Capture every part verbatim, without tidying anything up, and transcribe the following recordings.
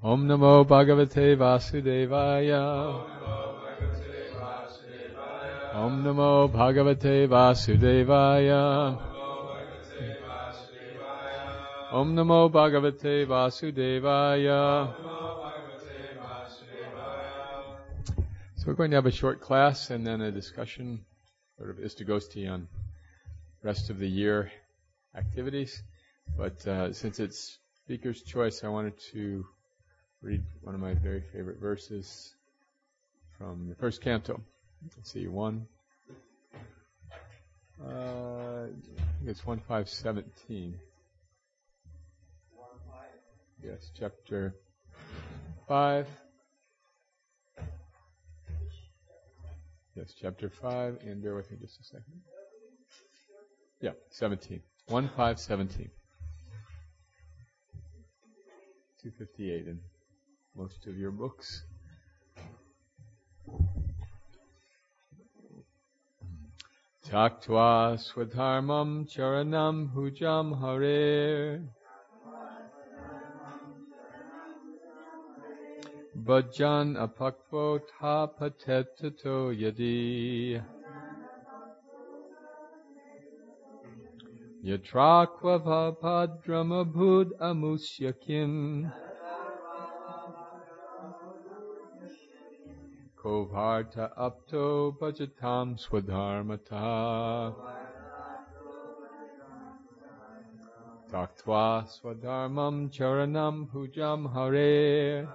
Om Namo Bhagavate Vasudevaya. Om Namo Bhagavate Vasudevaya. Om Namo Bhagavate Vasudevaya. So we're going to have a short class and then a discussion, sort of Istagosti on rest of the year activities. But uh, since it's speaker's choice, I wanted to read one of my very favorite verses from the first canto. Let's see, one. Uh, I think it's one five seventeen. Yes, chapter five. Yes, chapter five, and bear with me just a second. Yeah, seventeen. One five seventeen. Two fifty eight in most of your books. Taktva swadharmam charanam hujam hare bhajan apakvo tapatetato yadi yatrakva bhadrama bhud amusyakim kovarta apto bhajatam swadharmata taktva swadharmam charanam hujam hare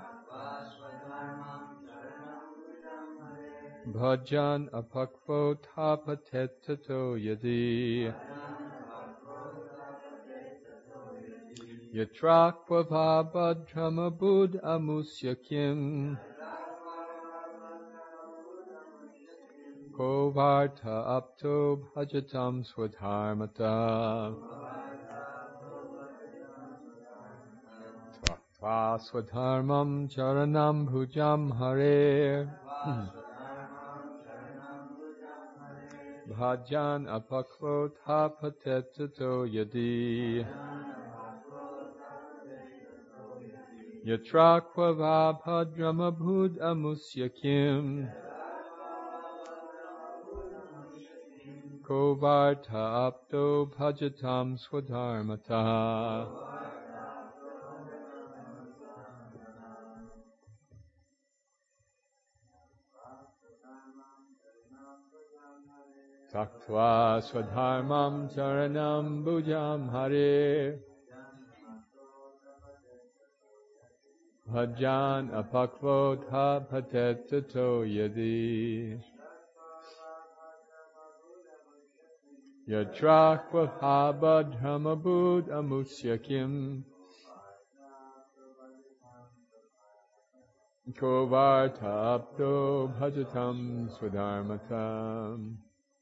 bhajan apakvo tapatetato yadi yatrakva bhadrama bhud amusyakim kovarta apto bhajatam swadharmata taktva swadharmam charanam bhujam hare bhajan apakvo tapatetato yadi yatrakva bhadrama bhud amusyakim kovarta apto bhajatam swadharmata. Taktva swadharmam charanam bhujam hare bhajan apakvo tapatetato yadi yatrakva bhadrama bhud amusyakim kovarta apto bhajatam swadharmata.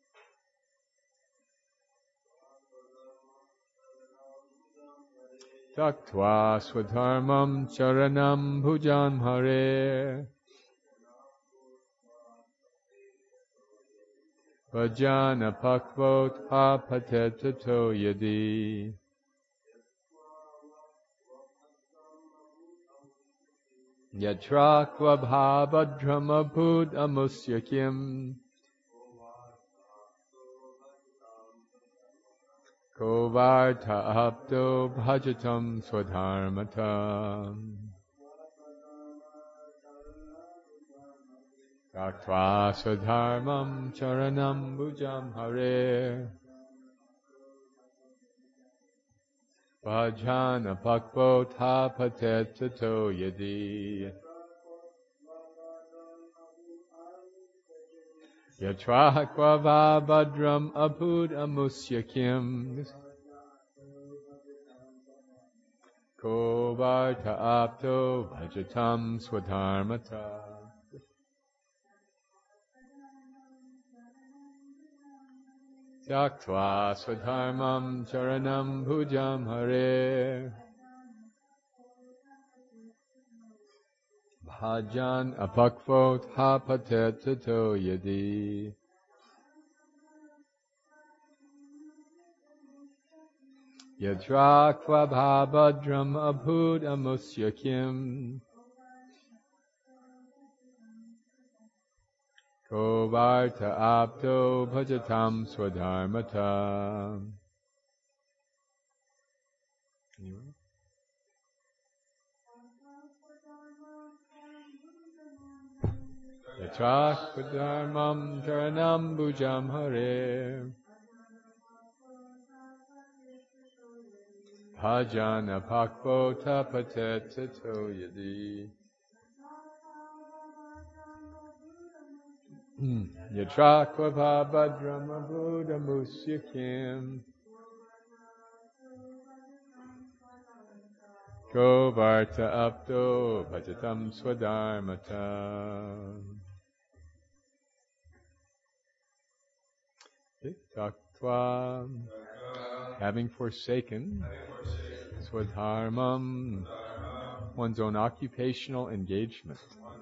Taktva swadharmam charanam bhujam hare bhajan apakvo tapatetato yadi yatrakva bhadrama bhud amusyakim kovarta apto bhajatam swadharmata. Taktva swadharmam charanam bhujam hare bhajan apakvo tapatetato yadi yatrakva bhadram abhud amusyakim kovarta apto bhajatam swadharmata. Taktva swadharmam charanam bhujam hare bhajan apakvo tapatetato yadi yatrakva bhabadram abhud amusyakim Ko varta apto bhajatam swadharmata. Anyone? Yachakvadharmam charanam bhujam hare. Bhajana pakvo tapatet tato yadi. Yachakva bhadrama buddha musyakim. Ko varta apto bhajatam swadharmata. Taktva, having forsaken swadharmam, one's own occupational engagement.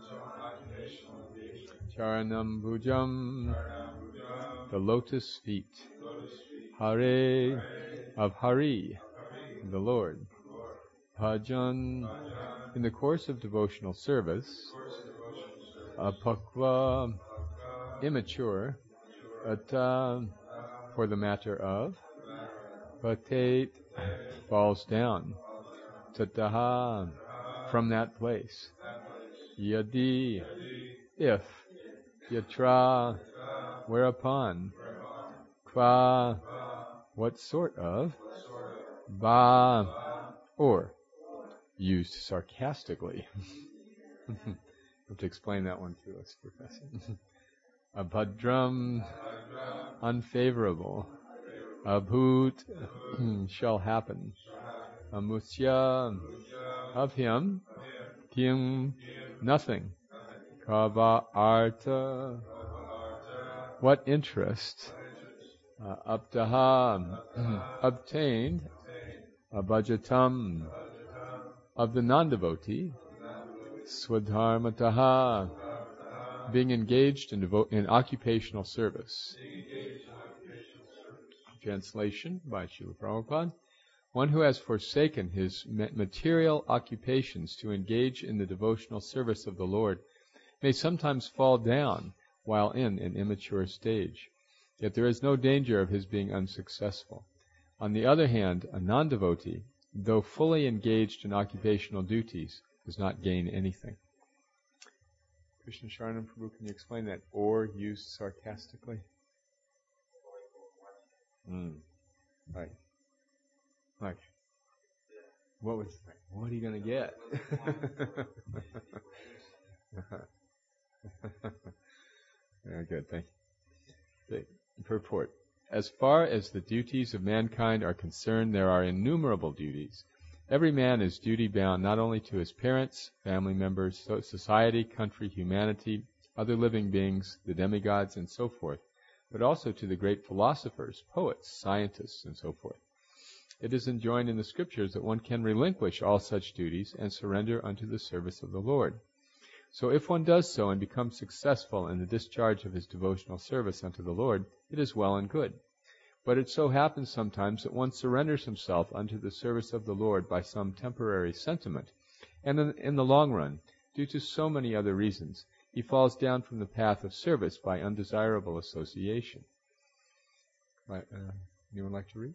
Charanam bhujam, the lotus feet. Hare, of Hari, the Lord. Bhajan, in the course of devotional service. Apakva, immature. Ata, for the matter of. Patet, falls down. Tataha, from that place. Yadi, if. Yatra, whereupon. Kva, what sort of. Ba, or. Used sarcastically. You have to explain that one to us, Professor. Abhadram, unfavorable. Abhut, shall happen. Amusya, of him. Kim, nothing. Kava arta, what interest. Uh, Abdaha, obtained. Abhajatam, of the non-devotee. Swadharmataha, being engaged in, devo- in occupational service. Translation by Srila Prabhupada. One who has forsaken his material occupations to engage in the devotional service of the Lord may sometimes fall down while in an immature stage, yet there is no danger of his being unsuccessful. On the other hand, a non-devotee, though fully engaged in occupational duties, does not gain anything. Krishna Sharanam Prabhu, can you explain that? Or used sarcastically? Mm. Right. Right. What was? What are you going to get? Very good. Thank you. The purport. As far as the duties of mankind are concerned, there are innumerable duties. Every man is duty-bound not only to his parents, family members, society, country, humanity, other living beings, the demigods, and so forth, but also to the great philosophers, poets, scientists, and so forth. It is enjoined in the scriptures that one can relinquish all such duties and surrender unto the service of the Lord. So if one does so and becomes successful in the discharge of his devotional service unto the Lord, it is well and good. But it so happens sometimes that one surrenders himself unto the service of the Lord by some temporary sentiment, and in, in the long run, due to so many other reasons, he falls down from the path of service by undesirable association. Right, uh, anyone like to read?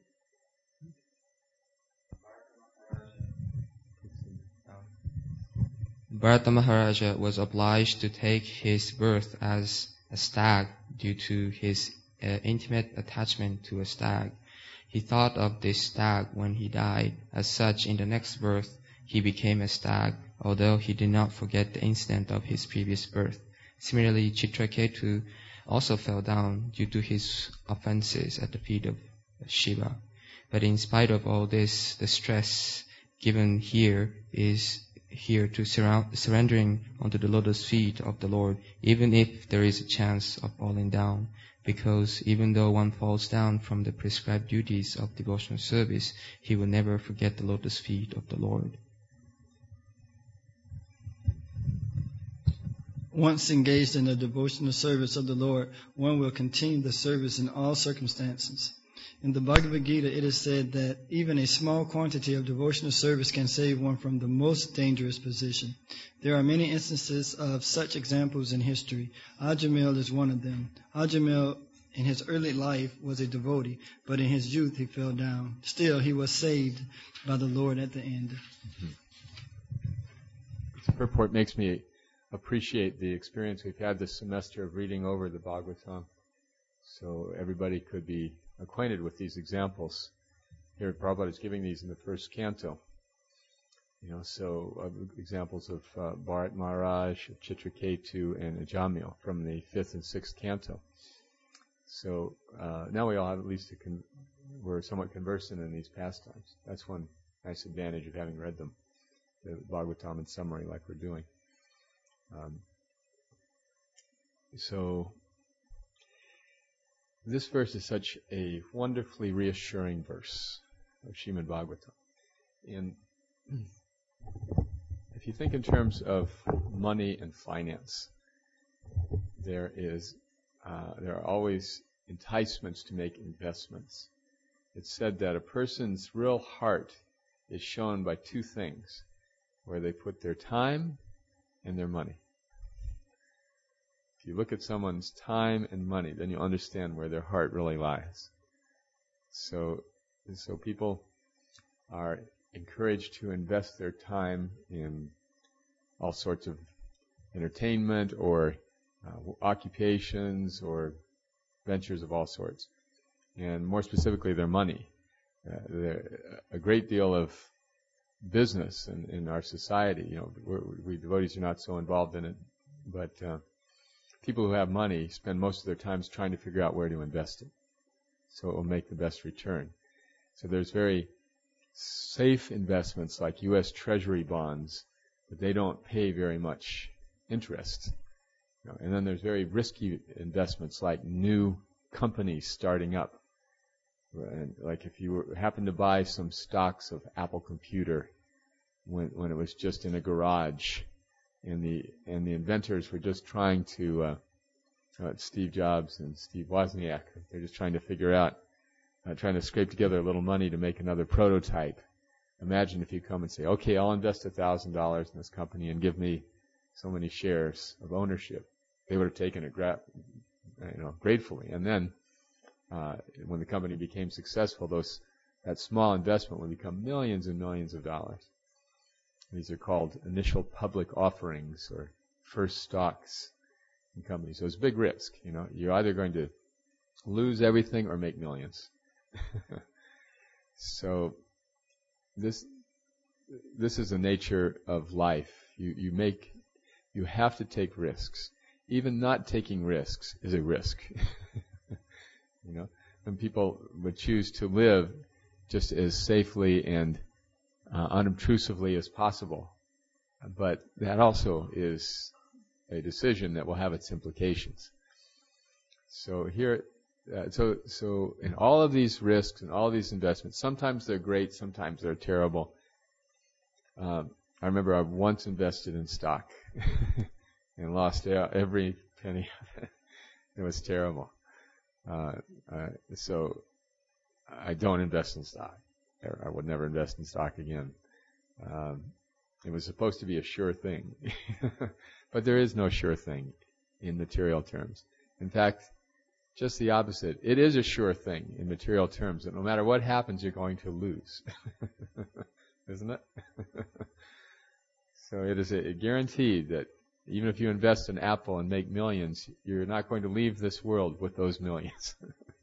Bharata Maharaja was obliged to take his birth as a stag due to his uh, intimate attachment to a stag. He thought of this stag when he died. As such, in the next birth, he became a stag, although he did not forget the incident of his previous birth. Similarly, Chitraketu also fell down due to his offenses at the feet of Shiva. But in spite of all this, the stress given here is here to surround, surrendering onto the lotus feet of the Lord, even if there is a chance of falling down, because even though one falls down from the prescribed duties of devotional service, he will never forget the lotus feet of the Lord. Once engaged in the devotional service of the Lord, one will continue the service in all circumstances. In the Bhagavad Gita, it is said that even a small quantity of devotional service can save one from the most dangerous position. There are many instances of such examples in history. Ajamil is one of them. Ajamil, in his early life, was a devotee, but in his youth he fell down. Still, he was saved by the Lord at the end. Mm-hmm. This purport makes me appreciate the experience we've had this semester of reading over the Bhagavatam, so everybody could be acquainted with these examples. Here, Prabhupada is giving these in the first canto. You know, so uh, examples of uh, Bharat Maharaj, of Chitraketu, and Ajamil from the fifth and sixth canto. So uh, now we all have at least a con- we're somewhat conversant in these pastimes. That's one nice advantage of having read them, the Bhagavatam in summary, like we're doing. Um, so. This verse is such a wonderfully reassuring verse of Srimad Bhagavatam. And if you think in terms of money and finance, there is uh, there are always enticements to make investments. It's said that a person's real heart is shown by two things, where they put their time and their money. If you look at someone's time and money, then you'll understand where their heart really lies. So, so people are encouraged to invest their time in all sorts of entertainment or uh, occupations or ventures of all sorts, and more specifically their money. Uh, a great deal of business in, in our society, you know, we're, we devotees are not so involved in it, but uh, people who have money spend most of their time trying to figure out where to invest it, so it will make the best return. So there's very safe investments like U S Treasury bonds, but they don't pay very much interest. You know, and then there's very risky investments like new companies starting up. And like if you were, happen to buy some stocks of Apple Computer when when it was just in a garage, and the and the inventors were just trying to, uh, uh, Steve Jobs and Steve Wozniak, they're just trying to figure out, uh, trying to scrape together a little money to make another prototype. Imagine if you come and say, okay, I'll invest a thousand dollars in this company and give me so many shares of ownership. They would have taken it, gra- you know, gratefully. And then, uh, when the company became successful, those that small investment would become millions and millions of dollars. These are called initial public offerings or first stocks in companies. So it's a big risk. You know, you're either going to lose everything or make millions. So this this is the nature of life. You you make you have to take risks. Even not taking risks is a risk. You know, when people would choose to live just as safely and Uh, unobtrusively as possible. But that also is a decision that will have its implications. So here, uh, so so in all of these risks and all of these investments, sometimes they're great, sometimes they're terrible. Um, I remember I once invested in stock and lost every penny of it. It was terrible. Uh, uh, so I don't invest in stock. I would never invest in stock again. Um, it was supposed to be a sure thing. But there is no sure thing in material terms. In fact, just the opposite. It is a sure thing in material terms that no matter what happens, you're going to lose. Isn't it? So it is a, a guarantee that even if you invest in Apple and make millions, you're not going to leave this world with those millions.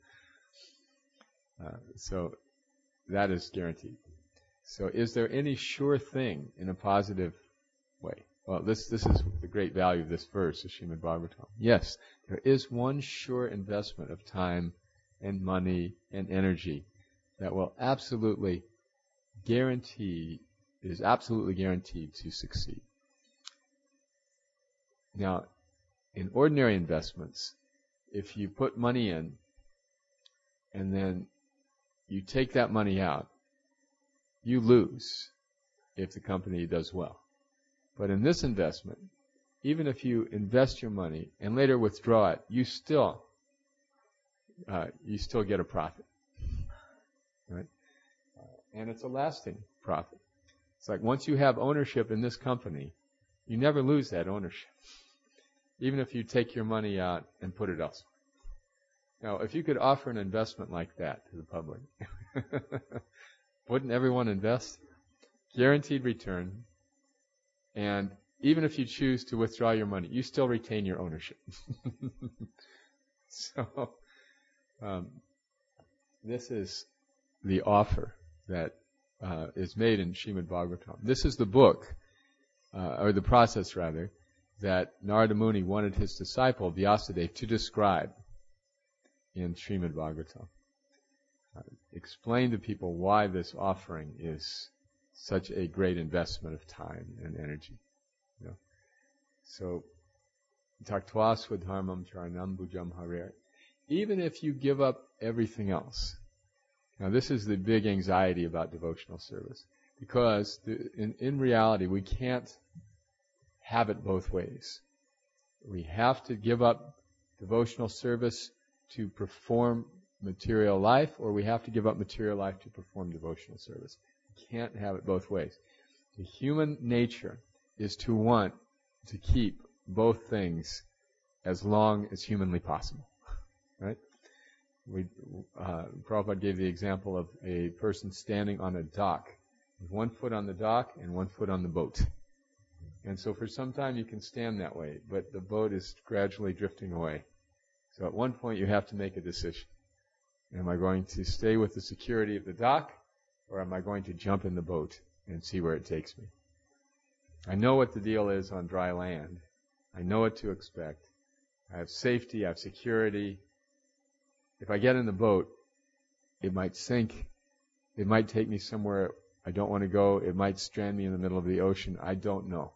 uh, so that is guaranteed. So is there any sure thing in a positive way? Well, this this is the great value of this verse of Srimad Bhagavatam. Yes, there is one sure investment of time and money and energy that will absolutely guarantee, is absolutely guaranteed to succeed. Now, in ordinary investments, if you put money in and then you take that money out, you lose if the company does well. But in this investment, even if you invest your money and later withdraw it, you still uh, you still get a profit. right? Uh, and it's a lasting profit. It's like once you have ownership in this company, you never lose that ownership, even if you take your money out and put it elsewhere. Now, if you could offer an investment like that to the public, wouldn't everyone invest? Guaranteed return, and even if you choose to withdraw your money, you still retain your ownership. So, um, this is the offer that uh, is made in Srimad Bhagavatam. This is the book, uh, or the process rather, that Narada Muni wanted his disciple Vyasadeva to describe in Srimad Bhagavatam. Uh, explain to people why this offering is such a great investment of time and energy. You know? So, taktva swadharmam charanam bhujam harer. Even if you give up everything else. Now, this is the big anxiety about devotional service, because the, in, in reality, we can't have it both ways. We have to give up devotional service to perform material life, or we have to give up material life to perform devotional service. We can't have it both ways. The human nature is to want to keep both things as long as humanly possible. Right? We, uh, Prabhupada gave the example of a person standing on a dock, with one foot on the dock and one foot on the boat. And so for some time you can stand that way, but the boat is gradually drifting away. So at one point you have to make a decision. Am I going to stay with the security of the dock, or am I going to jump in the boat and see where it takes me? I know what the deal is on dry land. I know what to expect. I have safety, I have security. If I get in the boat, it might sink. It might take me somewhere I don't want to go. It might strand me in the middle of the ocean. I don't know.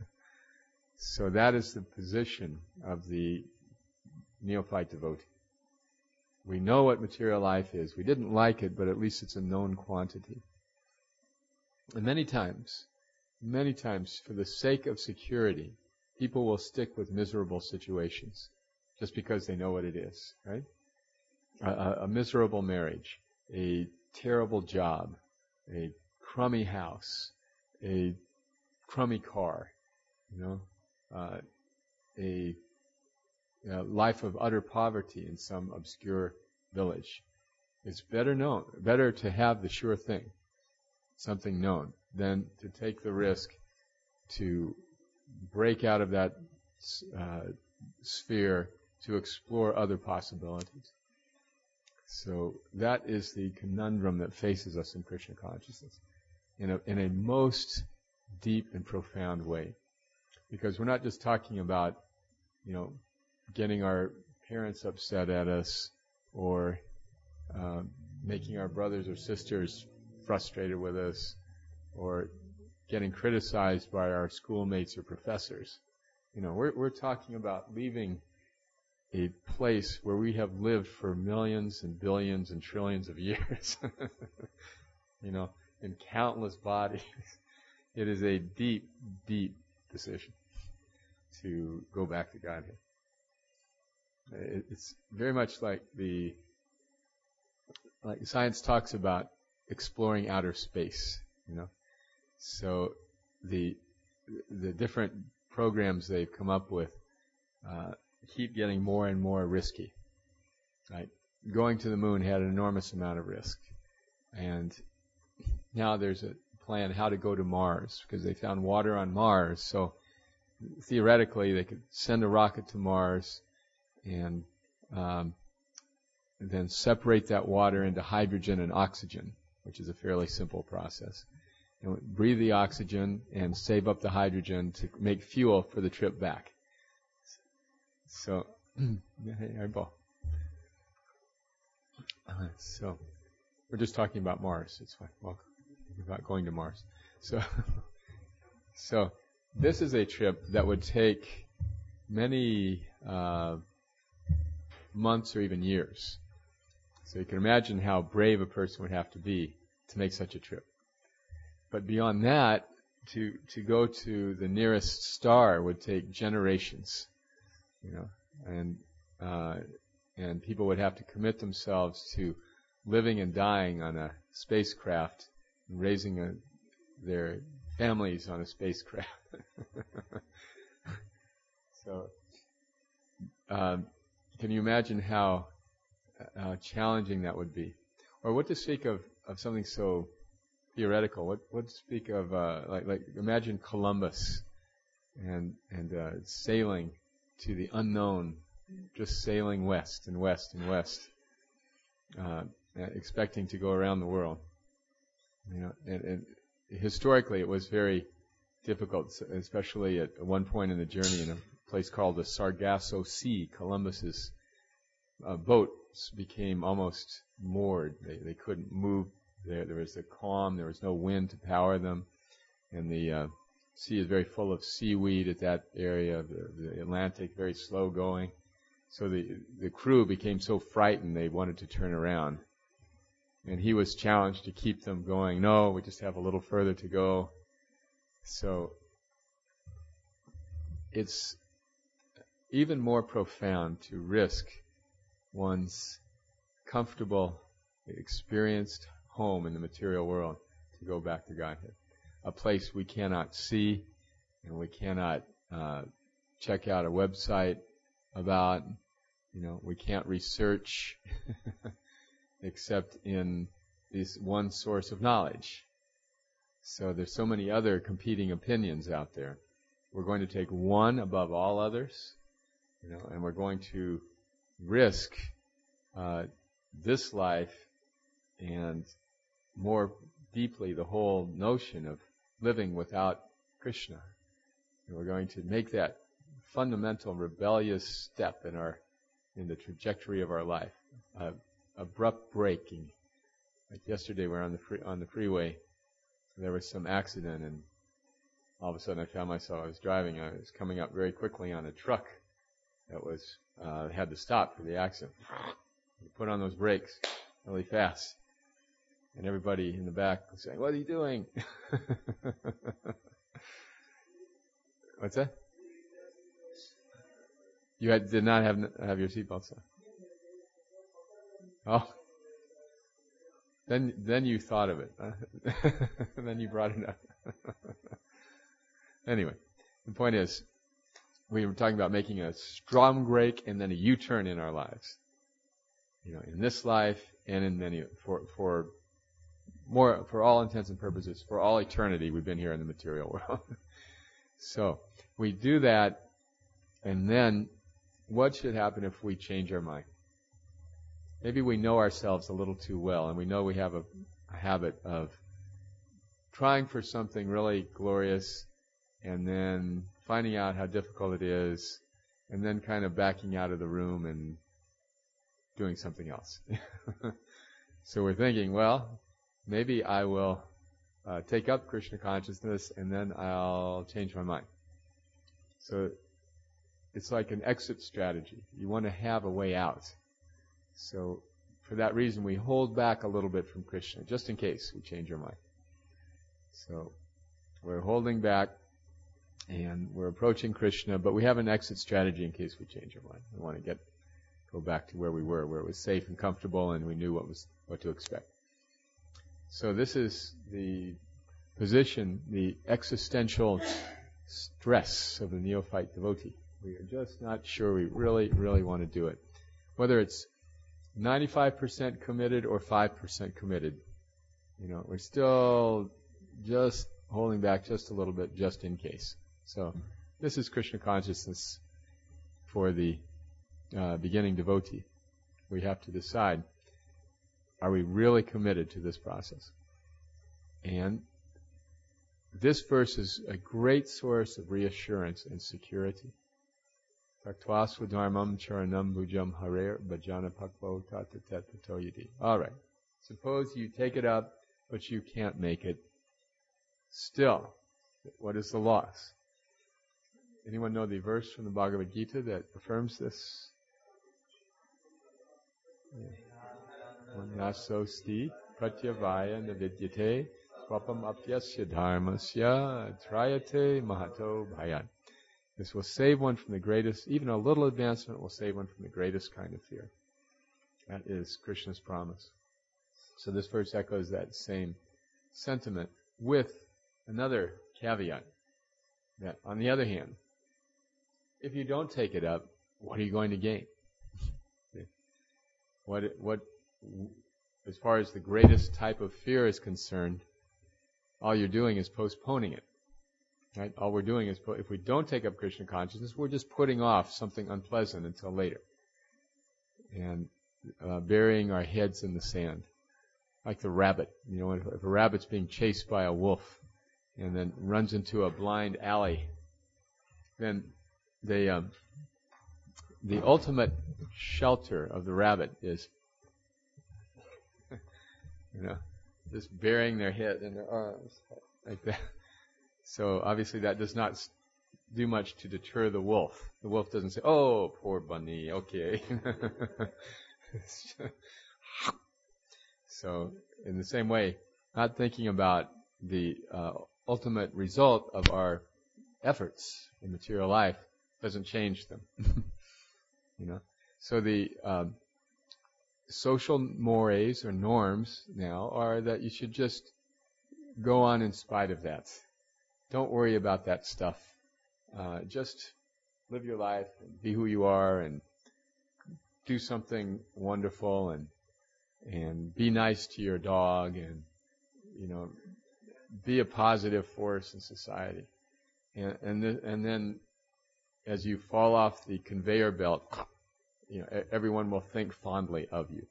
So that is the position of the neophyte devotee. We know what material life is. We didn't like it, but at least it's a known quantity. And many times, many times, for the sake of security, people will stick with miserable situations just because they know what it is, right? A, a, a miserable marriage, a terrible job, a crummy house, a crummy car, you know, uh, a, a life of utter poverty in some obscure village. It's better known, better to have the sure thing, something known, than to take the risk to break out of that uh, sphere to explore other possibilities. So that is the conundrum that faces us in Krishna consciousness in a, in a most deep and profound way. Because we're not just talking about, you know, getting our parents upset at us or uh, making our brothers or sisters frustrated with us or getting criticized by our schoolmates or professors. You know, we're, we're talking about leaving a place where we have lived for millions and billions and trillions of years, you know, in countless bodies. It is a deep, deep decision to go back to Godhead. It's very much like the, like science talks about exploring outer space, you know. So the the different programs they've come up with uh, keep getting more and more risky. Right? Going to the moon had an enormous amount of risk, and now there's a plan how to go to Mars because they found water on Mars. So theoretically, they could send a rocket to Mars and, um, and then separate that water into hydrogen and oxygen, which is a fairly simple process. And breathe the oxygen and save up the hydrogen to make fuel for the trip back. So, eyeball. Uh, so, we're just talking about Mars. It's fine. Well, about going to Mars. So, so this is a trip that would take many uh, months or even years. So you can imagine how brave a person would have to be to make such a trip. But beyond that, to to go to the nearest star would take generations, you know, and uh, and people would have to commit themselves to living and dying on a spacecraft, and raising a, their families on a spacecraft. So, um, can you imagine how uh, challenging that would be? Or what to speak of, of something so theoretical? What what to speak of uh, like like imagine Columbus and and uh, sailing to the unknown, just sailing west and west and west, uh, expecting to go around the world. You know, and, and historically it was very difficult, especially at one point in the journey in a place called the Sargasso Sea. Columbus's uh, boats became almost moored. They they couldn't move. There, there was a calm. There was no wind to power them, and the uh, sea is very full of seaweed at that area of the, the Atlantic, very slow going. So the the crew became so frightened they wanted to turn around, and he was challenged to keep them going. No, we just have a little further to go. So it's even more profound to risk one's comfortable, experienced home in the material world to go back to Godhead, a place we cannot see and we cannot uh, check out a website about. You know, we can't research except in this one source of knowledge. So there's so many other competing opinions out there. We're going to take one above all others, you know, and we're going to risk uh, this life and more deeply the whole notion of living without Krishna. And we're going to make that fundamental rebellious step in our in the trajectory of our life, uh, abrupt braking. Like yesterday, we were on the free, on the freeway. There was some accident, and all of a sudden, I found myself. I was driving. I was coming up very quickly on a truck that was uh, had to stop for the accident. We put on those brakes really fast, and everybody in the back was saying, "What are you doing?" What's that? You had, did not have have your seatbelts on. Oh, then then you thought of it. Then you brought it up. Anyway, the point is, we were talking about making a strong break and then a U-turn in our lives. You know, in this life and in many for for more for all intents and purposes, for all eternity, we've been here in the material world. So we do that, and then. What should happen if we change our mind? Maybe we know ourselves a little too well, and we know we have a, a habit of trying for something really glorious and then finding out how difficult it is and then kind of backing out of the room and doing something else. So we're thinking, well, maybe I will uh, take up Krishna consciousness and then I'll change my mind. So it's like an exit strategy. You want to have a way out. So for that reason, we hold back a little bit from Krishna, just in case we change our mind. So we're holding back, and we're approaching Krishna, but we have an exit strategy in case we change our mind. We want to get go back to where we were, where it was safe and comfortable, and we knew what was what to expect. So this is the position, the existential stress of the neophyte devotee. We are just not sure we really, really want to do it. Whether it's ninety-five percent committed or five percent committed, you know, we're still just holding back just a little bit, just in case. So this is Krishna consciousness for the uh, beginning devotee. We have to decide, are we really committed to this process? And this verse is a great source of reassurance and security. Taktva swadharmam charanam bhujam harer bhajana pakvo tata tata yadi. All right. Suppose you take it up, but you can't make it. Still, what is the loss? Anyone know the verse from the Bhagavad Gita that affirms this? Nasosti pratyavaya navidyate swapam apyasya dharmasya trayate mahato bhayan. This will save one from the greatest, even a little advancement will save one from the greatest kind of fear. That is Krishna's promise. So this verse echoes that same sentiment with another caveat. That on the other hand, if you don't take it up, what are you going to gain? What, what, as far as the greatest type of fear is concerned, all you're doing is postponing it. Right? All we're doing is, if we don't take up Krishna consciousness, we're just putting off something unpleasant until later. And uh, burying our heads in the sand. Like the rabbit. You know, if, if a rabbit's being chased by a wolf and then runs into a blind alley, then they, um, the ultimate shelter of the rabbit is, you know, just burying their head in their arms like that. So obviously that does not do much to deter the wolf. The wolf doesn't say, "Oh, poor bunny, okay." So in the same way, not thinking about the uh, ultimate result of our efforts in material life doesn't change them. You know, so the um, social mores or norms now are that you should just go on in spite of that. Don't worry about that stuff. Uh, just live your life and be who you are and do something wonderful and and be nice to your dog and, you know, be a positive force in society. And and, th- and then as you fall off the conveyor belt, you know, everyone will think fondly of you.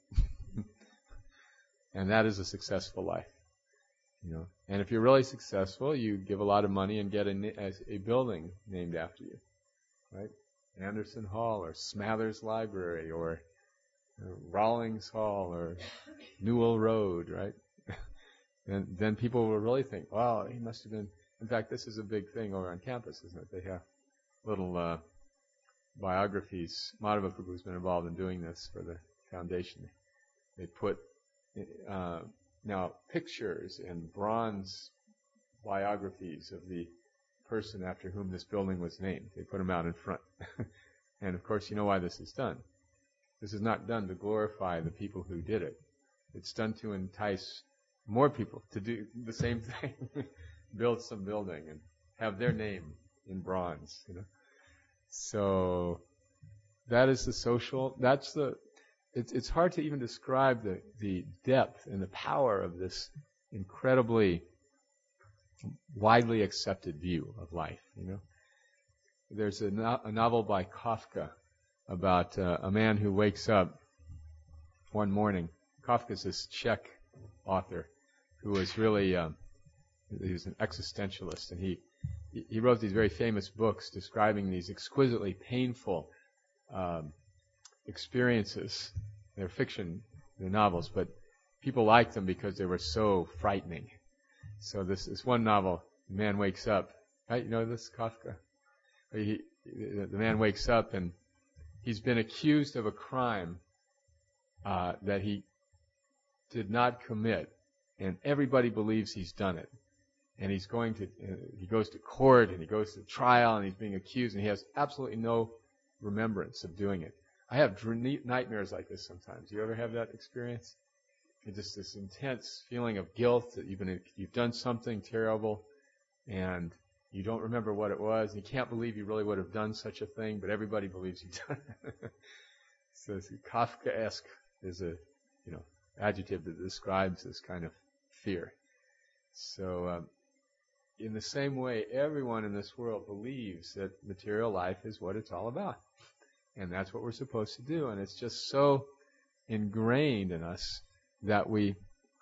And that is a successful life. You know, and if you're really successful, you give a lot of money and get a, a building named after you, right? Anderson Hall or Smathers Library or uh, Rawlings Hall or Newell Road, right? And then people will really think, wow, he must have been. In fact, this is a big thing over on campus, isn't it? They have little uh, biographies. Madhava Prabhu has been involved in doing this for the foundation. They put uh, now pictures and bronze biographies of the person after whom this building was named. They put them out in front. And of course, you know why this is done. This is not done to glorify the people who did it. It's done to entice more people to do the same thing. Build some building and have their name in bronze, you know. So that is the social, that's the, it's, it's hard to even describe the, the depth and the power of this incredibly widely accepted view of life, you know. There's a, no, a novel by Kafka about uh, a man who wakes up one morning. Kafka's this Czech author who was really, um, he was an existentialist, and he he wrote these very famous books describing these exquisitely painful um, experiences. They're fiction, they're novels, but people liked them because they were so frightening. So this this one novel, the man wakes up, right? You know this, Kafka? He, the man wakes up and he's been accused of a crime uh, that he did not commit, and everybody believes he's done it. And he's going to, uh, he goes to court and he goes to trial and he's being accused and he has absolutely no remembrance of doing it. I have dr- nightmares like this sometimes. Do you ever have that experience? It's just this intense feeling of guilt that you've been, you've done something terrible and you don't remember what it was. And you can't believe you really would have done such a thing, but everybody believes you've done it. So Kafkaesque is a, you know, adjective that describes this kind of fear. So, um, in the same way, everyone in this world believes that material life is what it's all about. And that's what we're supposed to do. And it's just so ingrained in us that we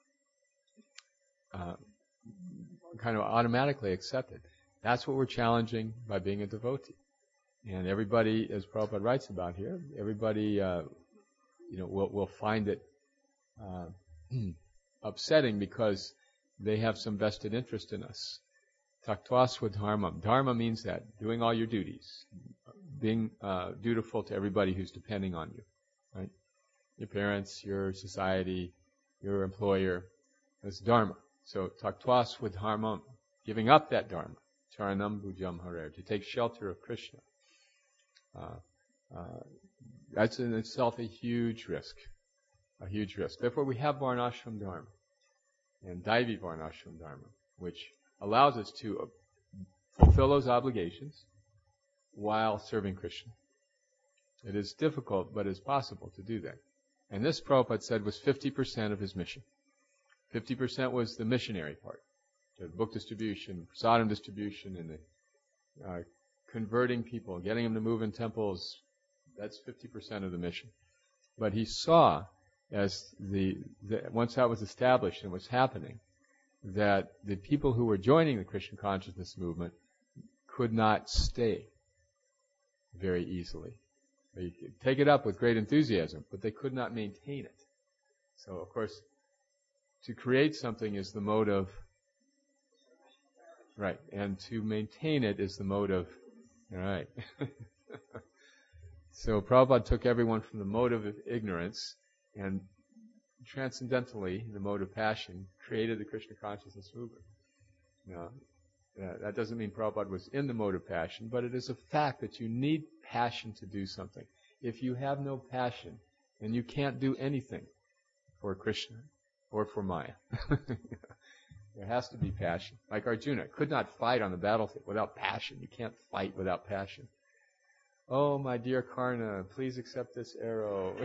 uh, kind of automatically accept it. That's what we're challenging by being a devotee. And everybody, as Prabhupada writes about here, everybody, uh, you know, will, will find it uh, upsetting because they have some vested interest in us. Taktva swadharmam. Dharma means that, doing all your duties, being uh, dutiful to everybody who's depending on you, right? Your parents, your society, your employer. That's dharma. So taktva swadharmam, giving up that dharma, charanam bhujam harer, to take shelter of Krishna. Uh, uh, that's in itself a huge risk. a huge risk. Therefore, we have Varnashram Dharma and Daivi Varnashram Dharma, which allows us to fulfill those obligations while serving Krishna. It is difficult, but it's possible to do that. And this, Prabhupada said, was fifty percent of his mission. fifty percent was the missionary part, the book distribution, prasadam distribution, and the uh, converting people, getting them to move in temples. That's fifty percent of the mission. But he saw, as the, the once that was established and was happening, that the people who were joining the Krishna consciousness movement could not stay very easily. They could take it up with great enthusiasm, but they could not maintain it. So, of course, to create something is the mode of, right, and to maintain it is the mode of, right. So Prabhupada took everyone from the mode of ignorance and transcendentally, the mode of passion, created the Krishna consciousness movement. Now, that doesn't mean Prabhupada was in the mode of passion, but it is a fact that you need passion to do something. If you have no passion, then you can't do anything for Krishna or for Maya. There has to be passion. Like Arjuna could not fight on the battlefield without passion. You can't fight without passion. Oh, my dear Karna, please accept this arrow.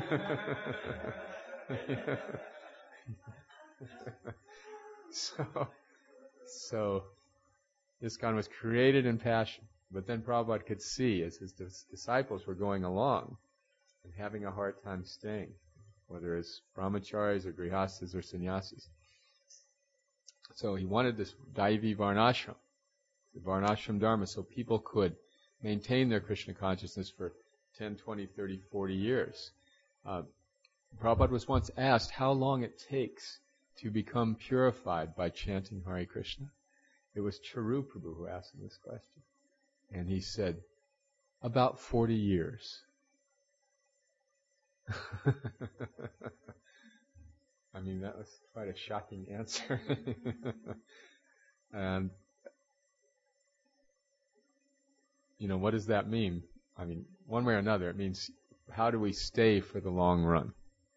so, so, ISKCON was created in passion, but then Prabhupada could see as his dis- disciples were going along and having a hard time staying, whether as brahmacharis or grihastas or sannyasis. So he wanted this Daivi Varnashram, the Varnashram Dharma, so people could maintain their Krishna consciousness for ten, twenty, thirty, forty years. Uh, Prabhupada was once asked how long it takes to become purified by chanting Hare Krishna. It was Charu Prabhu who asked him this question. And he said, about forty years. I mean, that was quite a shocking answer. And, you know, what does that mean? I mean, one way or another, it means how do we stay for the long run?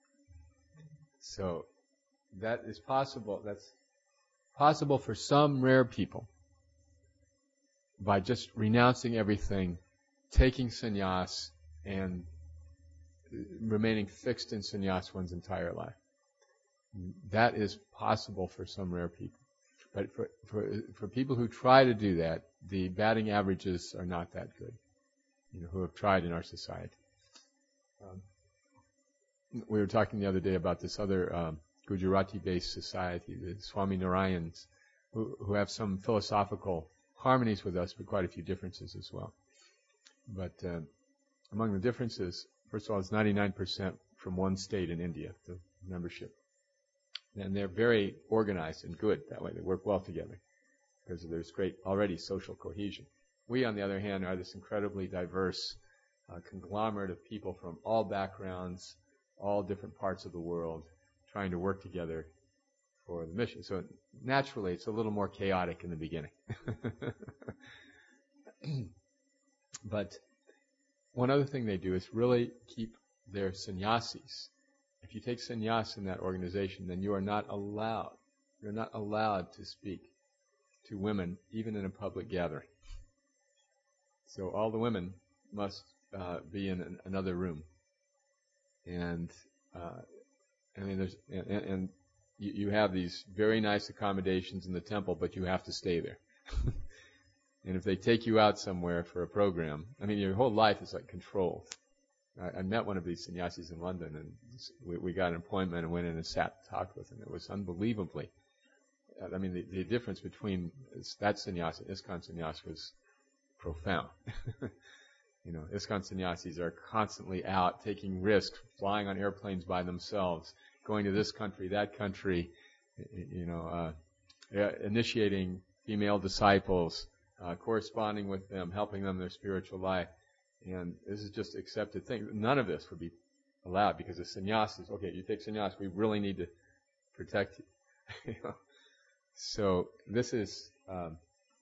So, that is possible. That's possible for some rare people by just renouncing everything, taking sannyas, and remaining fixed in sannyas one's entire life. That is possible for some rare people. But for, for, for people who try to do that, the batting averages are not that good, you know, who have tried in our society. Um, we were talking the other day about this other um, Gujarati-based society, the Swami Narayans, who, who have some philosophical harmonies with us, but quite a few differences as well. But uh, among the differences, first of all, it's ninety-nine percent from one state in India, the membership. And they're very organized and good that way. They work well together because there's great already social cohesion. We, on the other hand, are this incredibly diverse uh, conglomerate of people from all backgrounds, all different parts of the world, trying to work together for the mission. So naturally, it's a little more chaotic in the beginning. But one other thing they do is really keep their sannyasis. If you take sannyas in that organization, then you are not allowed, you're not allowed to speak to women, even in a public gathering. So all the women must uh, be in an, another room. And, uh, I mean, there's, and, and you, you have these very nice accommodations in the temple, but you have to stay there. And if they take you out somewhere for a program, I mean, your whole life is like controlled. I, I met one of these sannyasis in London, and we, we got an appointment and went in and sat and talked with him. It was unbelievably, I mean, the, the difference between that sannyas and ISKCON sannyas was profound. You know, ISKCON sannyasis are constantly out, taking risks, flying on airplanes by themselves, going to this country, that country, you know, uh, initiating female disciples, uh, corresponding with them, helping them in their spiritual life. And this is just accepted thing. None of this would be allowed because the sannyasis, okay, you take sannyas, we really need to protect you. You know? So this is um,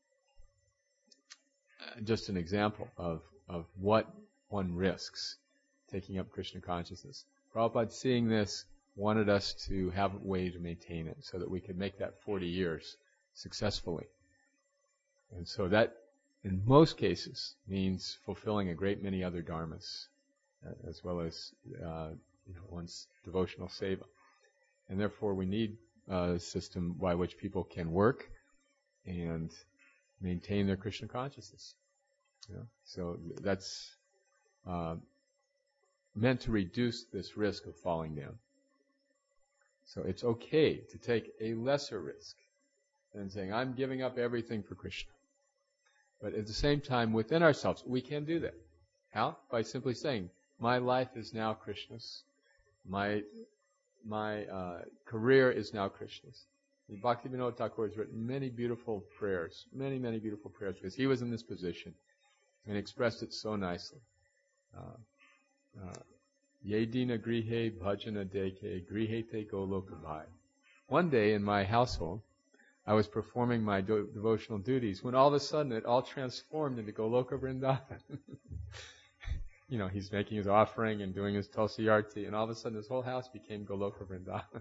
just an example of, of what one risks taking up Krishna consciousness. Prabhupada, seeing this, wanted us to have a way to maintain it so that we could make that forty years successfully. And so that, in most cases, means fulfilling a great many other dharmas, uh, as well as uh, you know, one's devotional seva. And therefore, we need a system by which people can work and maintain their Krishna consciousness. You know? So that's uh, meant to reduce this risk of falling down. So it's okay to take a lesser risk than saying, I'm giving up everything for Krishna. But at the same time, within ourselves, we can do that. How? By simply saying, my life is now Krishna's. My my uh, career is now Krishna's. Bhaktivinoda Thakur has written many beautiful prayers, many, many beautiful prayers, because he was in this position and expressed it so nicely. Uh, uh, Yedina grihe bhajana deke grihete golokabhai. One day in my household, I was performing my do- devotional duties when all of a sudden it all transformed into Goloka Vrindavan. You know, he's making his offering and doing his Tulsi Arti, and all of a sudden his whole house became Goloka Vrindavan.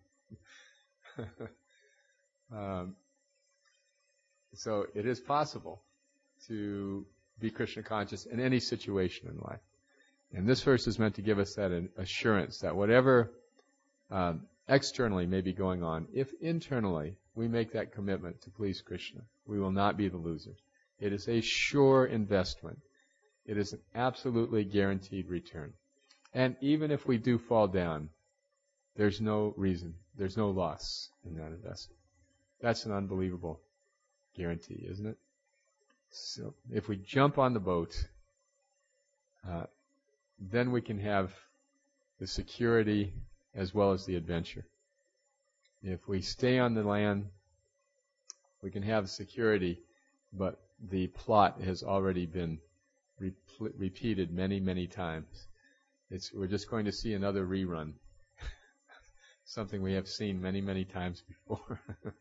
um, so it is possible to be Krishna conscious in any situation in life. And this verse is meant to give us that assurance that whatever um, externally may be going on, if internally we make that commitment to please Krishna, we will not be the losers. It is a sure investment. It is an absolutely guaranteed return. And even if we do fall down, there's no reason, there's no loss in that investment. That's an unbelievable guarantee, isn't it? So if we jump on the boat, uh, then we can have the security as well as the adventure. If we stay on the land, we can have security, but the plot has already been re- repeated many, many times. It's, we're just going to see another rerun. Something we have seen many, many times before.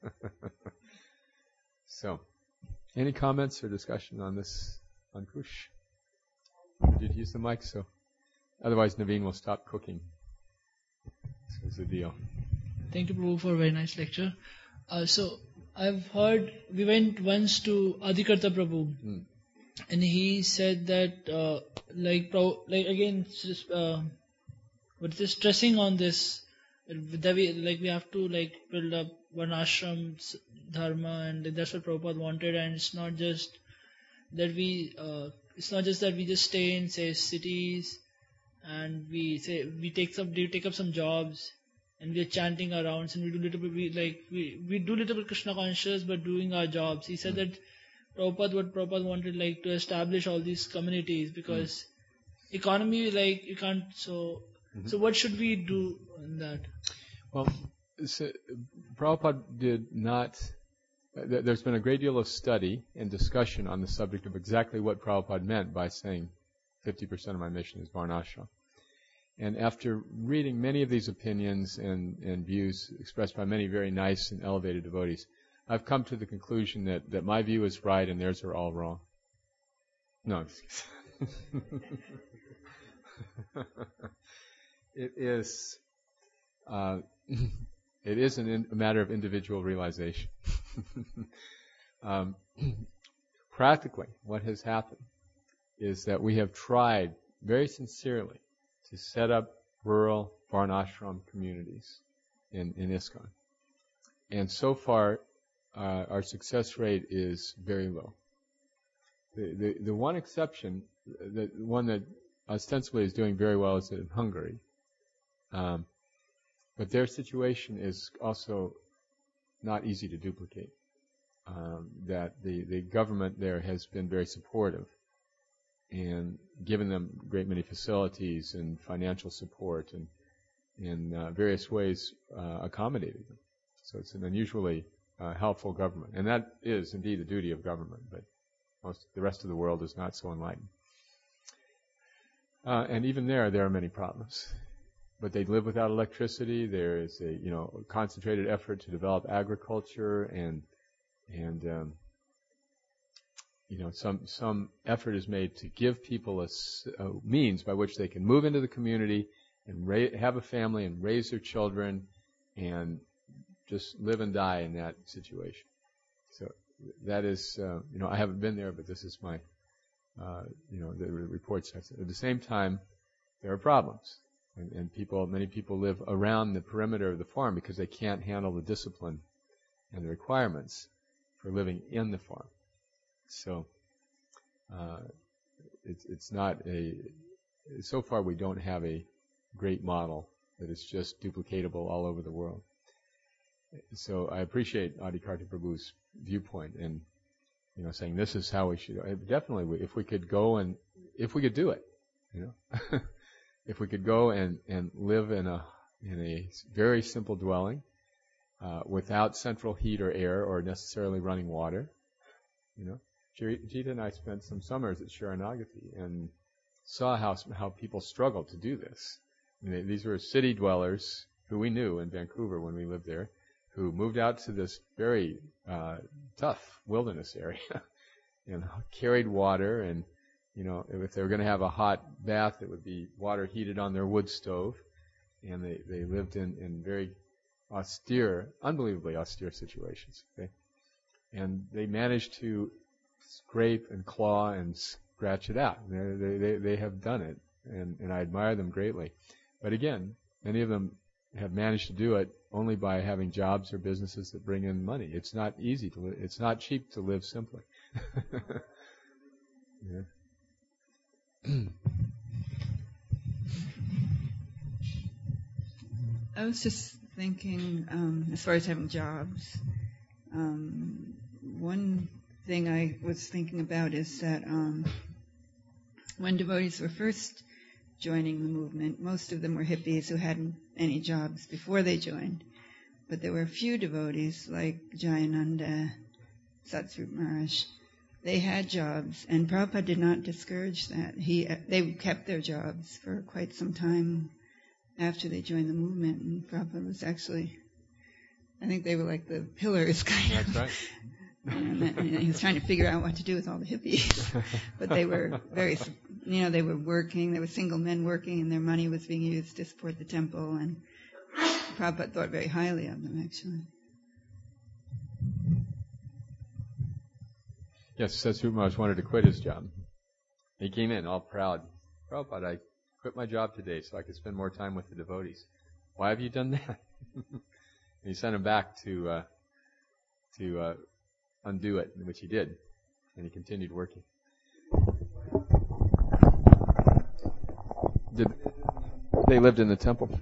So, any comments or discussion on this, Ankush? Did you use the mic? So, otherwise Naveen will stop cooking. This is the deal. Thank you, Prabhu, for a very nice lecture. Uh, so, I've heard, we went once to Adhikarta Prabhu, mm. and he said that, uh, like, like again, just, uh, what is this, stressing on this, that we, like, we have to, like, build up Varnashram Dharma, and that's what Prabhupada wanted, and it's not just that we, uh, it's not just that we just stay in, say, cities, and we say, we take some, we take up some jobs, and we are chanting our rounds, and we do little bit, we, like, we, we do little bit Krishna conscious, but doing our jobs. He said mm. that Prabhupada, what Prabhupada wanted, like, to establish all these communities, because mm. economy, like, you can't, so, mm-hmm. so what should we do in that? Well, so, Prabhupada did not, th- there's been a great deal of study and discussion on the subject of exactly what Prabhupada meant by saying fifty percent of my mission is Varnashram. And after reading many of these opinions and, and views expressed by many very nice and elevated devotees, I've come to the conclusion that, that my view is right and theirs are all wrong. No, it is uh, it is an in, a matter of individual realization. um, practically, what has happened is that we have tried very sincerely to set up rural Varnashram communities in, in ISKCON. And so far, uh, our success rate is very low. The, the, the one exception, the one that ostensibly is doing very well is in Hungary. Um, but their situation is also not easy to duplicate. Um, that the, the government there has been very supportive and given them a great many facilities and financial support and in uh, various ways uh, accommodated them. So it's an unusually uh, helpful government. And that is indeed the duty of government, but most the rest of the world is not so enlightened. Uh, and even there, there are many problems. But they live without electricity. There is a you know a concentrated effort to develop agriculture and and um, You know, some some effort is made to give people a, a means by which they can move into the community and ra- have a family and raise their children and just live and die in that situation. So that is, uh, you know, I haven't been there, but this is my, uh, you know, the reports. At the same time, there are problems. And, and people, many people live around the perimeter of the farm because they can't handle the discipline and the requirements for living in the farm. So uh, it's it's not a. So far, we don't have a great model that is just duplicatable all over the world. So I appreciate Adikarta Prabhu's viewpoint and, you know, saying this is how we should. Definitely, if we could go and if we could do it, you know. If we could go and, and live in a in a very simple dwelling uh, without central heat or air or necessarily running water, you know, Jita and I spent some summers at Sharanagati and saw how how people struggled to do this. I mean, these were city dwellers who we knew in Vancouver when we lived there, who moved out to this very uh, tough wilderness area, and carried water and. You know, if they were going to have a hot bath, it would be water heated on their wood stove. And they, they lived in, in very austere, unbelievably austere situations. Okay? And they managed to scrape and claw and scratch it out. They, they, they have done it, and, and I admire them greatly. But again, many of them have managed to do it only by having jobs or businesses that bring in money. It's not easy to live. It's not cheap to live simply. Yeah. I was just thinking, um, as far as having jobs, um, one thing I was thinking about is that um, when devotees were first joining the movement, most of them were hippies who hadn't any jobs before they joined. But there were a few devotees like Jayananda, Satsvarup Maharaj. They had jobs, and Prabhupada did not discourage that. He, they kept their jobs for quite some time after they joined the movement, and Prabhupada was actually, I think they were like the pillars, kind That's of. right. And that, you know, he was trying to figure out what to do with all the hippies. But they were very, you know, they were working, they were single men working, and their money was being used to support the temple, and Prabhupada thought very highly of them, actually. Yes, Satsvarup Maharaj wanted to quit his job. He came in all proud. Prabhupada, I quit my job today so I could spend more time with the devotees. Why have you done that? And he sent him back to uh, to uh, undo it, which he did, and he continued working. Did they lived in the temple?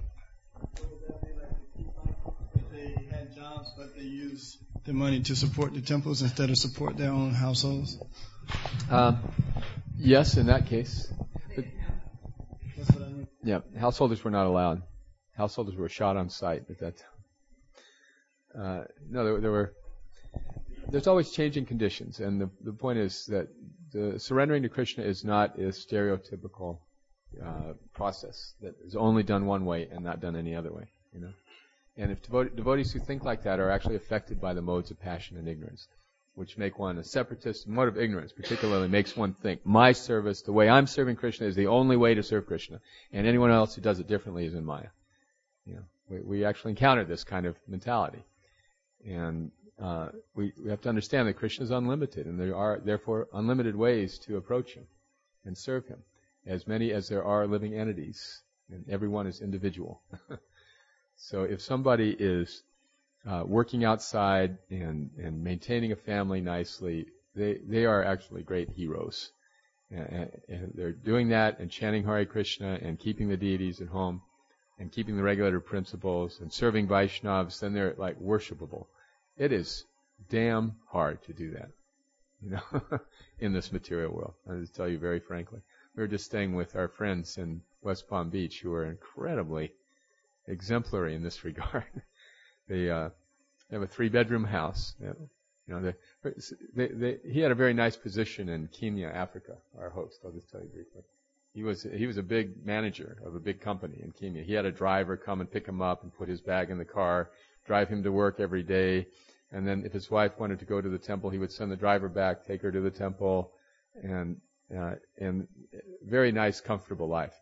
They had jobs, but they used the money to support the temples instead of support their own households? Um, yes, in that case. But, That's what I mean. yeah, householders were not allowed. Householders were shot on sight at that time. Uh, no, there, there were. There's always changing conditions, and the the point is that the surrendering to Krishna is not a stereotypical uh, process that is only done one way and not done any other way. You know. And if devote, devotees who think like that are actually affected by the modes of passion and ignorance, which make one a separatist, mode of ignorance particularly makes one think, my service, the way I'm serving Krishna is the only way to serve Krishna, and anyone else who does it differently is in Maya. You know, we, we actually encounter this kind of mentality. And uh, we, we have to understand that Krishna is unlimited, and there are therefore unlimited ways to approach him and serve him, as many as there are living entities, and everyone is individual. So if somebody is uh, working outside and, and maintaining a family nicely, they, they are actually great heroes. And, and they're doing that and chanting Hare Krishna and keeping the deities at home and keeping the regulator principles and serving Vaishnavas, then they're like worshipable. It is damn hard to do that, you know, in this material world. I'll just tell you very frankly. We were just staying with our friends in West Palm Beach who are incredibly exemplary in this regard. they, uh, they have a three-bedroom house. You know, they, they, they, he had a very nice position in Kenya, Africa. Our host, I'll just tell you briefly. He was he was a big manager of a big company in Kenya. He had a driver come and pick him up and put his bag in the car, drive him to work every day, and then if his wife wanted to go to the temple, he would send the driver back, take her to the temple, and uh, and very nice, comfortable life.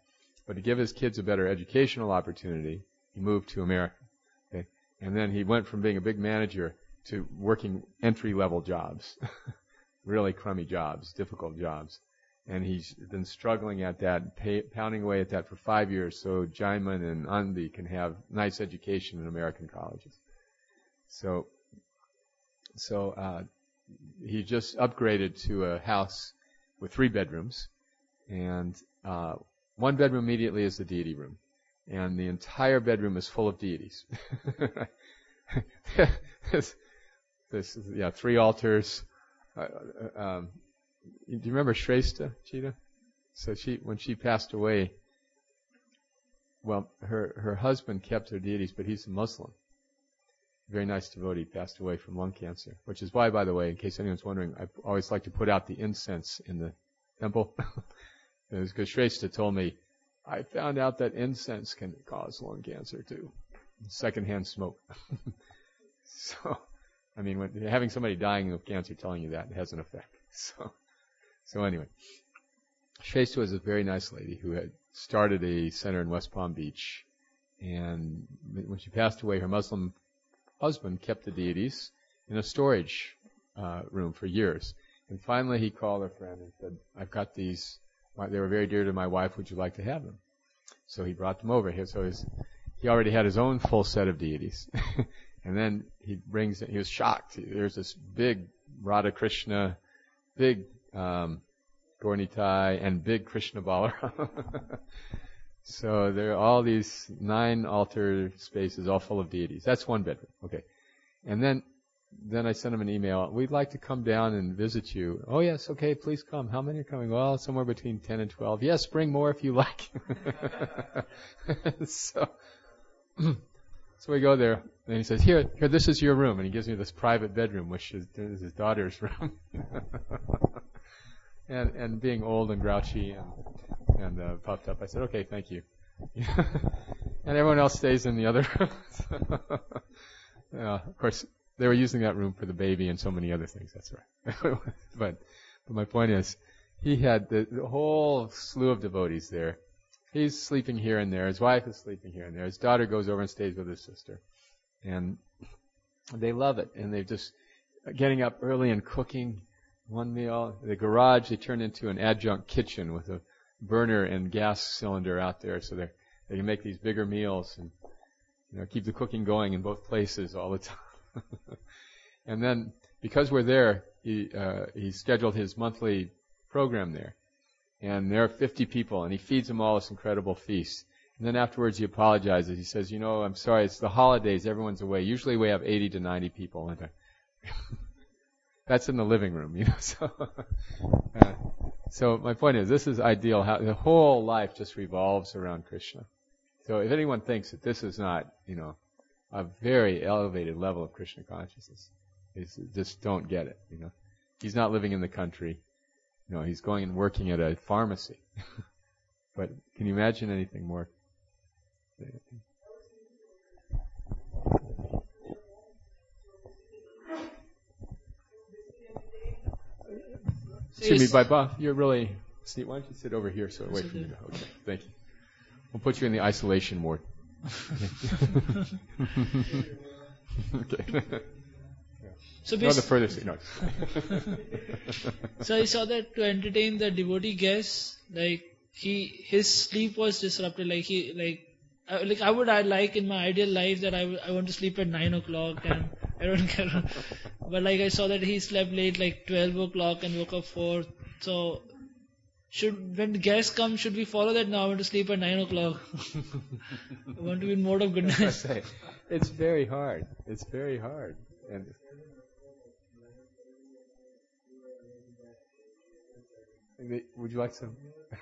But to give his kids a better educational opportunity, he moved to America. Okay? And then he went from being a big manager to working entry-level jobs, really crummy jobs, difficult jobs. And he's been struggling at that, pay, pounding away at that for five years so Jaiman and Anbi can have nice education in American colleges. So, so uh, he just upgraded to a house with three bedrooms, and uh, one bedroom immediately is the deity room, and the entire bedroom is full of deities. this, this is, yeah, three altars. Uh, um, do you remember Shrestha, Cheetah? So she, when she passed away, well, her her husband kept her deities, but he's a Muslim. Very nice devotee, passed away from lung cancer, which is why, by the way, in case anyone's wondering, I always like to put out the incense in the temple. It was because Shrestha told me, I found out that incense can cause lung cancer too. Secondhand smoke. So, I mean, when having somebody dying of cancer telling you that, it has an effect. So, so anyway, Shrestha was a very nice lady who had started a center in West Palm Beach, and when she passed away, her Muslim husband kept the deities in a storage uh, room for years. And finally, he called her friend and said, "I've got these. They were very dear to my wife. Would you like to have them?" So he brought them over here. So his, he already had his own full set of deities. And then he brings, he was shocked. There's this big Radha Krishna, big um, Gaurnitai, and big Krishna Balaram. So there are all these nine altar spaces all full of deities. That's one bedroom. Okay. And then then I sent him an email. We'd like to come down and visit you. Oh, yes. Okay. Please come. How many are coming? Well, somewhere between ten and twelve. Yes. Bring more if you like. so, so we go there. And he says, here, here, this is your room. And he gives me this private bedroom, which is, is his daughter's room. and, and being old and grouchy and, and uh, puffed up, I said, okay, thank you. And everyone else stays in the other room. uh, of course, they were using that room for the baby and so many other things. That's right. but, but my point is, he had the, the whole slew of devotees there. He's sleeping here and there. His wife is sleeping here and there. His daughter goes over and stays with his sister. And they love it. And they're just getting up early and cooking one meal. The garage, they turned into an adjunct kitchen with a burner and gas cylinder out there, so they they can make these bigger meals and, you know, keep the cooking going in both places all the time. And then, because we're there, he uh, he scheduled his monthly program there, and there are fifty people, and he feeds them all this incredible feast. And then afterwards, he apologizes. He says, "You know, I'm sorry. It's the holidays. Everyone's away. Usually, we have eighty to ninety people in there." That's in the living room, you know. So, uh, so my point is, this is ideal. How the whole life just revolves around Krishna. So, if anyone thinks that this is not, you know, a very elevated level of Krishna consciousness, they just don't get it. You know, he's not living in the country. You know, he's going and working at a pharmacy. But can you imagine anything more? Excuse me, Baba, you're really... See, why don't you sit over here so away from you? Okay, thank you. We'll put you in the isolation ward. Okay. So no, the furthest... No. So I saw that to entertain the devotee guests, like, he his sleep was disrupted. Like, he... like. I, like I would I like in my ideal life that I, w- I want to sleep at nine o'clock and I don't care. But like I saw that he slept late, like twelve o'clock, and woke up four. So should when guests come, should we follow that? No, I want to sleep at nine o'clock. I want to be in mode of goodness. It's very hard. It's very hard. And would you like some?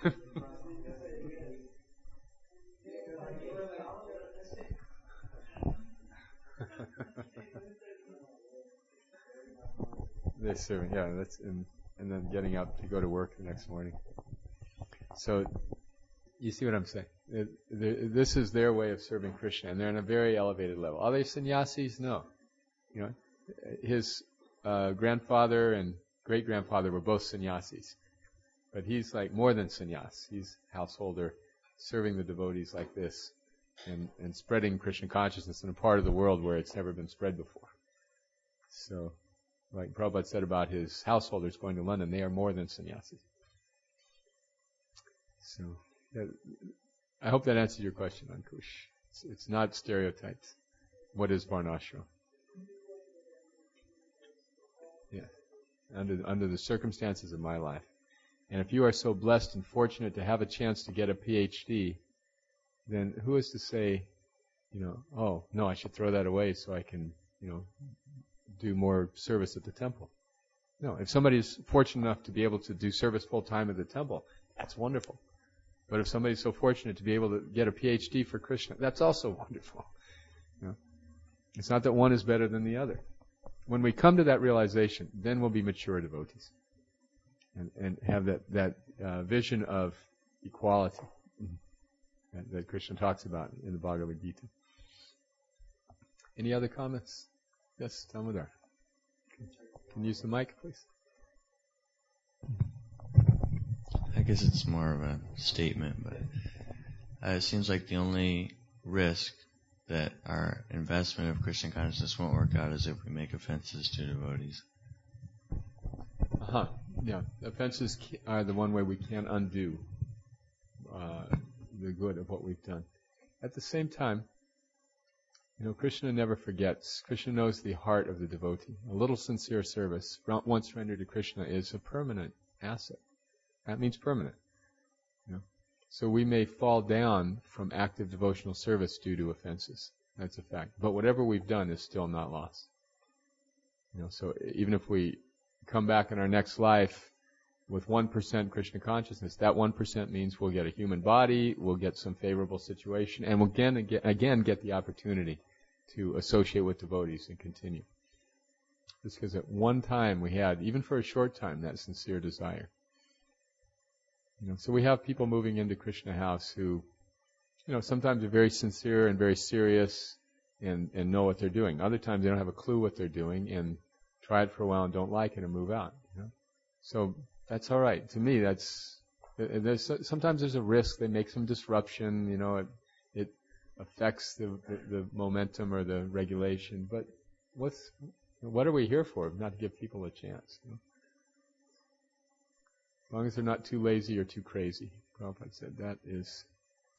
They're serving, yeah, that's and, and then getting up to go to work the next morning. So, you see what I'm saying? It, it, this is their way of serving Krishna, and they're on a very elevated level. Are they sannyasis? No. You know, his uh, grandfather and great grandfather were both sannyasis, but he's like more than sannyas. He's householder, serving the devotees like this and, and spreading Krishna consciousness in a part of the world where it's never been spread before. So, like Prabhupada said about his householders going to London, they are more than sannyasis. So, that, I hope that answers your question, Ankush. It's, it's not stereotyped. What is Varnashram? Yeah, under under the circumstances of my life. And if you are so blessed and fortunate to have a chance to get a P H D, then who is to say, you know, oh, no, I should throw that away so I can, you know, do more service at the temple. No, if somebody is fortunate enough to be able to do service full time at the temple, that's wonderful. But if somebody's so fortunate to be able to get a P H D for Krishna, that's also wonderful. You know, it's not that one is better than the other. When we come to that realization, then we'll be mature devotees and, and have that, that uh, vision of equality that, that Krishna talks about in the Bhagavad Gita. Any other comments? Yes, Damodar. Can you use the mic, please? I guess it's more of a statement, but uh, it seems like the only risk that our investment of Krishna consciousness won't work out is if we make offenses to devotees. Uh-huh. Yeah. Offenses are the one way we can't undo uh, the good of what we've done. At the same time, you know, Krishna never forgets. Krishna knows the heart of the devotee. A little sincere service, once rendered to Krishna, is a permanent asset. That means permanent. You know? So we may fall down from active devotional service due to offenses. That's a fact. But whatever we've done is still not lost. You know, so even if we come back in our next life with one percent Krishna consciousness, that one percent means we'll get a human body, we'll get some favorable situation, and we'll again, again get the opportunity to associate with devotees and continue. Just because at one time we had, even for a short time, that sincere desire. You know, so we have people moving into Krishna House who, you know, sometimes are very sincere and very serious and, and know what they're doing. Other times they don't have a clue what they're doing and try it for a while and don't like it and move out. You know? So that's all right. To me, that's there's sometimes there's a risk. They make some disruption. You know, it it affects the, the, the momentum or the regulation. But what's what are we here for? Not to give people a chance. You know? As long as they're not too lazy or too crazy. Prabhupada said that is